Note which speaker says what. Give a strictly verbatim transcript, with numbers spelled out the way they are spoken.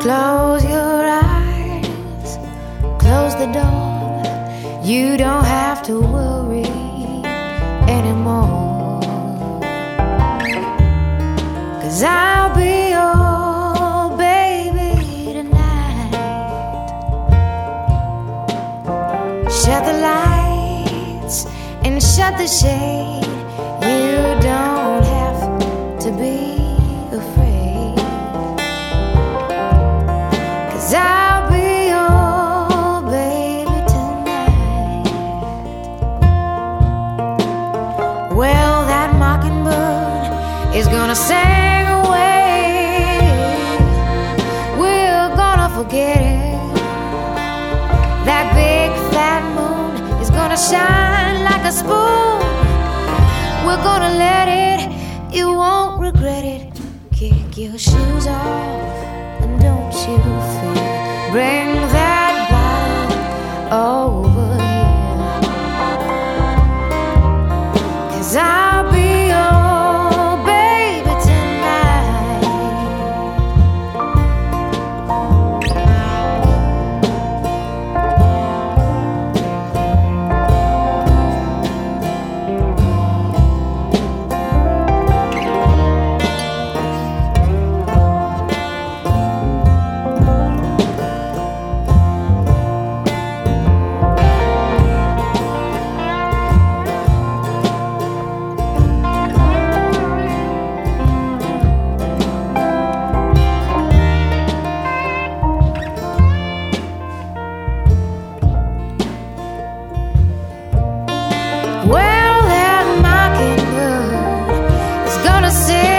Speaker 1: Close your eyes, close the door. You don't have to worry anymore, 'cause I'll be your baby tonight. Shut the lights and shut the shade. You don't have to be afraid, 'cause I'll be your baby tonight. Well, that mockingbird is gonna sing away. We're gonna forget it. That big fat moon is gonna shine like a spoon. We're gonna let it, you won't regret it. Kick your shoes off and don't you fear. Bring that bottle over here, 'cause I'll be your baby tonight. Well, that mockingbird is gonna sing